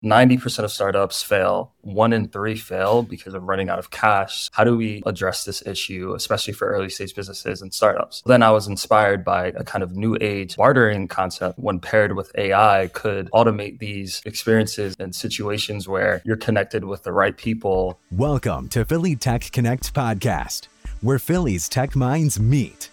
90% of startups fail. 1 in 3 fail because of running out of cash. How do we address this issue, especially for early stage businesses and startups? Then I was inspired by a kind of new age bartering concept when paired with AI could automate these experiences and situations where you're connected with the right people. Welcome to Philly Tech Connect podcast, where Philly's tech minds meet.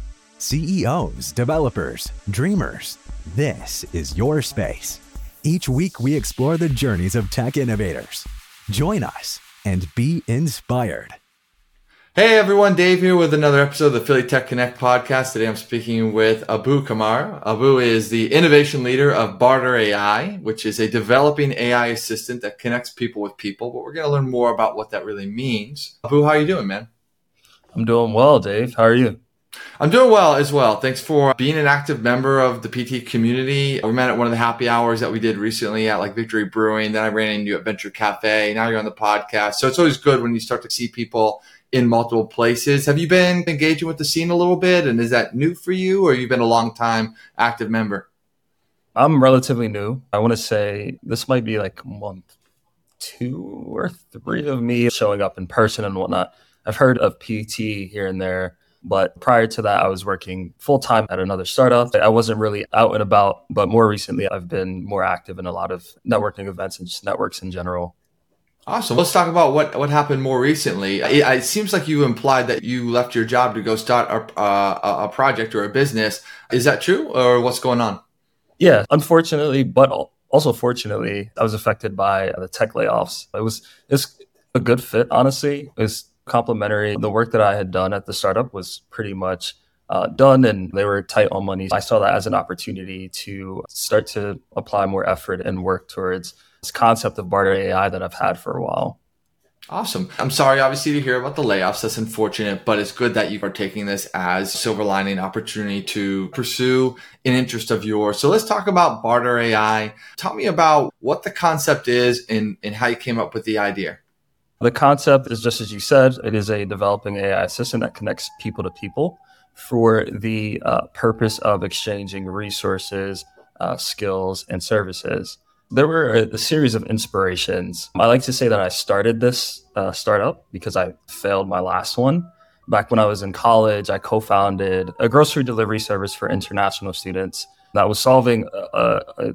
CEOs, developers, dreamers. This is your space. Each week, we explore the journeys of tech innovators. Join us and be inspired. Hey everyone, Dave here with another episode of the Philly Tech Connect podcast. Today I'm speaking with Abu Kamar. Abu is the innovation leader of Barter AI, which is a developing AI assistant that connects people with people. But we're going to learn more about what that really means. Abu, how are you doing, man? I'm doing well, Dave. How are you? I'm doing well as well. Thanks for being an active member of the PT community. We met at one of the happy hours that we did recently at Victory Brewing. Then I ran into you at Venture Cafe. Now you're on the podcast. So it's always good when you start to see people in multiple places. Have you been engaging with the scene a little bit? And is that new for you, or you've been a long time active member? I'm relatively new. I want to say this might be like month 2 or 3 of me showing up in person and whatnot. I've heard of PT here and there, but prior to that, I was working full-time at another startup. I wasn't really out and about, but more recently, I've been more active in a lot of networking events and just networks in general. Awesome. Let's talk about what happened more recently. It seems like you implied that you left your job to go start a project or a business. Is that true, or what's going on? Yeah, unfortunately, but also fortunately, I was affected by the tech layoffs. It's a good fit, honestly. It was complementary. The work that I had done at the startup was pretty much done, and they were tight on money. I saw that as an opportunity to start to apply more effort and work towards this concept of barter AI that I've had for a while. Awesome. I'm sorry, obviously, to hear about the layoffs. That's unfortunate, but it's good that you are taking this as a silver lining opportunity to pursue an interest of yours. So let's talk about barter AI. Tell me about what the concept is and how you came up with the idea. The concept is just as you said. It is a developing AI assistant that connects people to people for the purpose of exchanging resources, skills, and services. There were a series of inspirations. I like to say that I started this startup because I failed my last one. Back when I was in college, I co-founded a grocery delivery service for international students that was solving a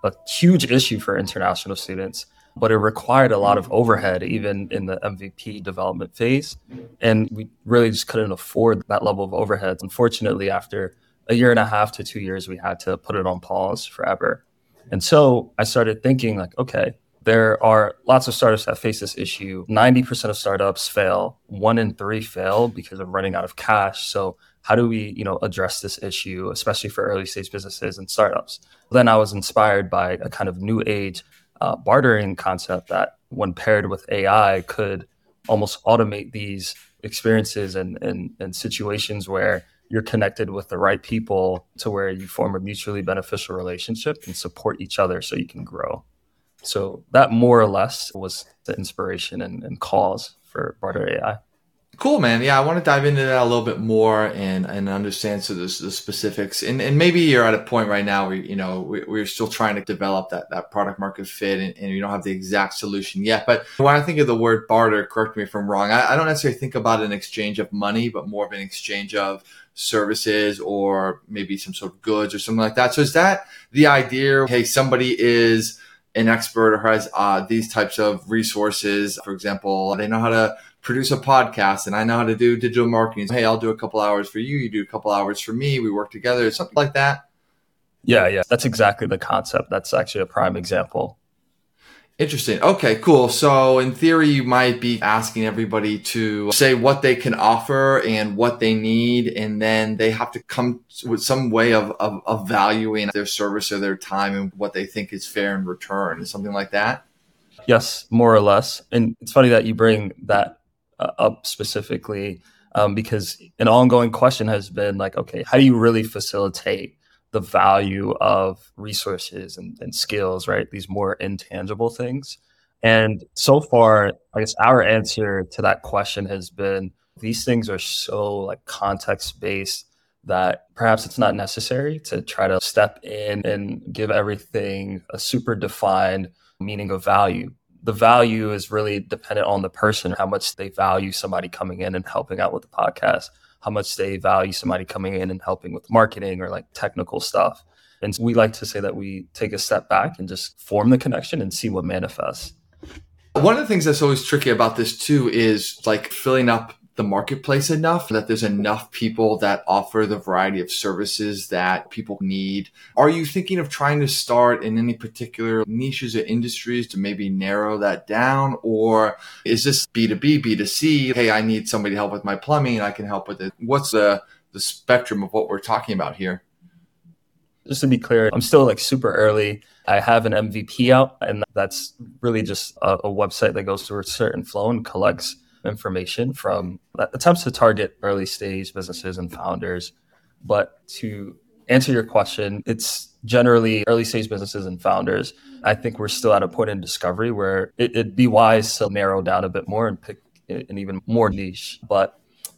huge issue for international students, but it required a lot of overhead, even in the MVP development phase. And we really just couldn't afford that level of overhead. Unfortunately, after a year and a half to 2 years, we had to put it on pause forever. And so I started thinking okay, there are lots of startups that face this issue. 90% of startups fail. 1 in 3 fail because of running out of cash. So how do we, address this issue, especially for early stage businesses and startups? Then I was inspired by a kind of new age bartering concept that when paired with AI could almost automate these experiences and situations where you're connected with the right people to where you form a mutually beneficial relationship and support each other so you can grow. So that more or less was the inspiration and cause for Barter AI. Cool, man. Yeah, I want to dive into that a little bit more and understand the specifics. And maybe you're at a point right now where, we're still trying to develop that product market fit and you don't have the exact solution yet. But when I think of the word barter, correct me if I'm wrong, I don't necessarily think about an exchange of money, but more of an exchange of services or maybe some sort of goods or something like that. So is that the idea? Hey, somebody is an expert or has these types of resources. For example, they know how to produce a podcast and I know how to do digital marketing. Hey, I'll do a couple hours for you. You do a couple hours for me. We work together, something like that. Yeah. That's exactly the concept. That's actually a prime example. Interesting. Okay, cool. So in theory, you might be asking everybody to say what they can offer and what they need, and then they have to come with some way of valuing their service or their time and what they think is fair in return, something like that. Yes, more or less. And it's funny that you bring that up specifically because an ongoing question has been okay, how do you really facilitate the value of resources and skills, right? These more intangible things. And so far, I guess our answer to that question has been these things are so context based that perhaps it's not necessary to try to step in and give everything a super defined meaning of value. The value is really dependent on the person, how much they value somebody coming in and helping out with the podcast, how much they value somebody coming in and helping with marketing or like technical stuff. And we like to say that we take a step back and just form the connection and see what manifests. One of the things that's always tricky about this too is like filling up the marketplace enough that there's enough people that offer the variety of services that people need. Are you thinking of trying to start in any particular niches or industries to maybe narrow that down? Or is this B2B, B2C? Hey, I need somebody to help with my plumbing. I can help with it. What's the spectrum of what we're talking about here? Just to be clear, I'm still like super early. I have an MVP out, and that's really just a website that goes through a certain flow and collects information from that attempts to target early stage businesses and founders. But to answer your question, it's generally early stage businesses and founders. I think we're still at a point in discovery where it'd be wise to narrow down a bit more and pick an even more niche. But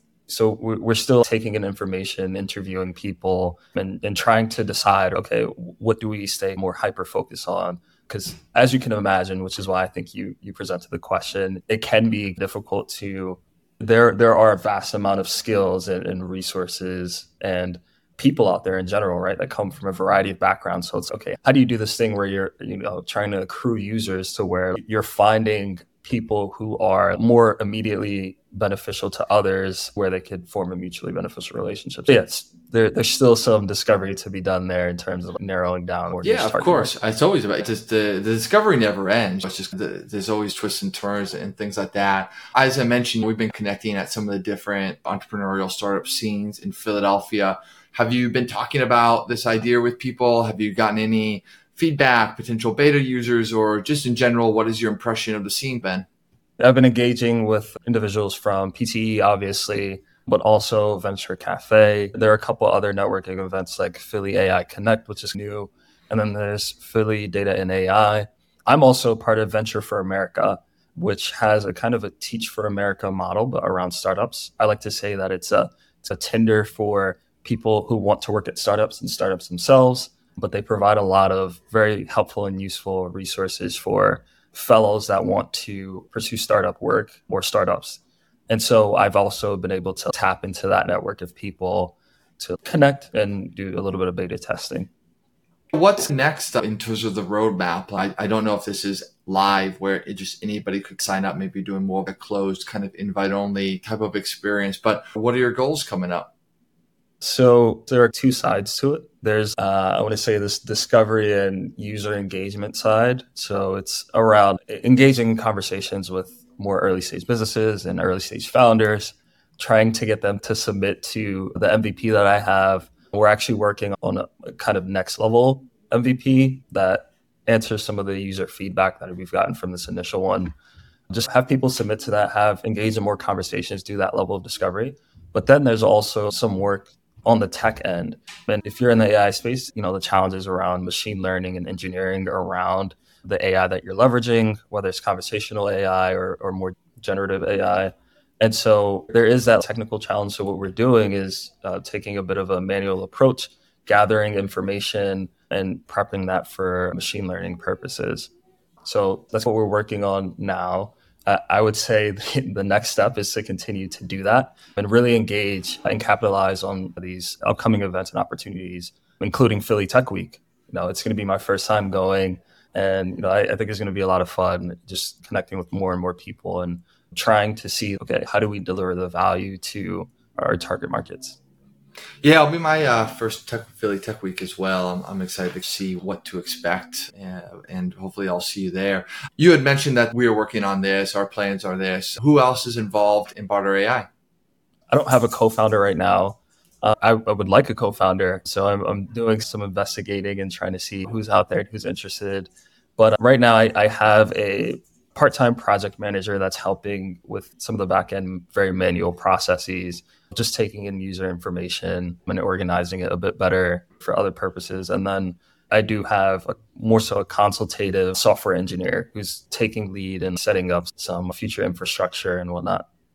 so we're still taking in information, interviewing people, and trying to decide, okay, what do we stay more hyper-focused on? Because as you can imagine, which is why I think you presented the question, it can be difficult to, there are a vast amount of skills and resources and people out there in general, right, that come from a variety of backgrounds. So it's, okay, how do you do this thing where you're, trying to accrue users to where you're finding people who are more immediately beneficial to others where they could form a mutually beneficial relationship. So yes, there's still some discovery to be done there in terms of narrowing down. Yeah, of course. It's always about just the discovery never ends. It's just there's always twists and turns and things like that. As I mentioned, we've been connecting at some of the different entrepreneurial startup scenes in Philadelphia. Have you been talking about this idea with people? Have you gotten any feedback, potential beta users, or just in general, what is your impression of the scene, Ben? I've been engaging with individuals from PTE, obviously, but also Venture Cafe. There are a couple other networking events like Philly AI Connect, which is new. And then there's Philly Data and AI. I'm also part of Venture for America, which has a kind of a Teach for America model, but around startups. I like to say that it's a Tinder for people who want to work at startups and startups themselves, but they provide a lot of very helpful and useful resources for fellows that want to pursue startup work or startups. And so I've also been able to tap into that network of people to connect and do a little bit of beta testing. What's next in terms of the roadmap? I don't know if this is live where anybody could sign up, maybe doing more of a closed kind of invite only type of experience, but what are your goals coming up? So there are two sides to it. There's, I want to say, this discovery and user engagement side. So it's around engaging in conversations with more early stage businesses and early stage founders, trying to get them to submit to the MVP that I have. We're actually working on a kind of next level MVP that answers some of the user feedback that we've gotten from this initial one. Just have people submit to that, engage in more conversations, do that level of discovery. But then there's also some work on the tech end. And if you're in the AI space, the challenges around machine learning and engineering around the AI that you're leveraging, whether it's conversational AI or more generative AI. And so there is that technical challenge. So what we're doing is taking a bit of a manual approach, gathering information and prepping that for machine learning purposes. So that's what we're working on now. I would say the next step is to continue to do that and really engage and capitalize on these upcoming events and opportunities, including Philly Tech Week. It's going to be my first time going, and I think it's going to be a lot of fun just connecting with more and more people and trying to see, okay, how do we deliver the value to our target markets? Yeah, it'll be my first Philly Tech Week as well. I'm excited to see what to expect, and hopefully I'll see you there. You had mentioned that we are working on this. Our plans are this. Who else is involved in Barter AI? I don't have a co-founder right now. I would like a co-founder. So I'm doing some investigating and trying to see who's out there and who's interested. But right now I have a part-time project manager that's helping with some of the back-end, very manual processes, just taking in user information and organizing it a bit better for other purposes. And then I do have more so a consultative software engineer who's taking lead and setting up some future infrastructure and whatnot.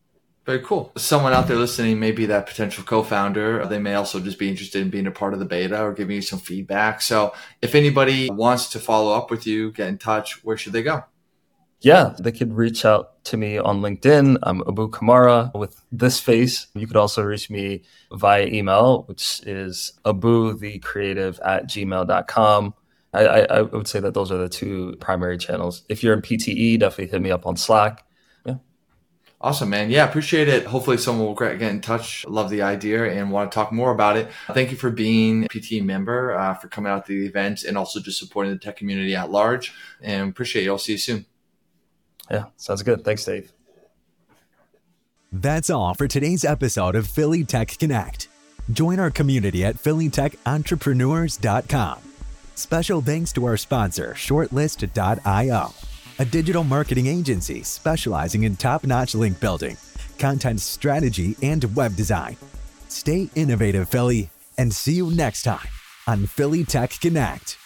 Very cool. Someone out there listening may be that potential co-founder. They may also just be interested in being a part of the beta or giving you some feedback. So if anybody wants to follow up with you, get in touch, where should they go? Yeah, they could reach out to me on LinkedIn. I'm Abu Kamara with this face. You could also reach me via email, which is abuthecreative@gmail.com. I would say that those are the two primary channels. If you're in PTE, definitely hit me up on Slack. Yeah. Awesome, man. Yeah, appreciate it. Hopefully someone will get in touch. Love the idea and want to talk more about it. Thank you for being a PTE member, for coming out to the event and also just supporting the tech community at large. And appreciate you. I'll see you soon. Yeah, sounds good. Thanks, Dave. That's all for today's episode of Philly Tech Connect. Join our community at phillytechentrepreneurs.com. Special thanks to our sponsor, Shortlist.io, a digital marketing agency specializing in top-notch link building, content strategy, and web design. Stay innovative, Philly, and see you next time on Philly Tech Connect.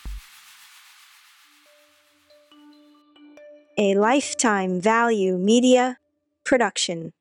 A Lifetime Value Media production.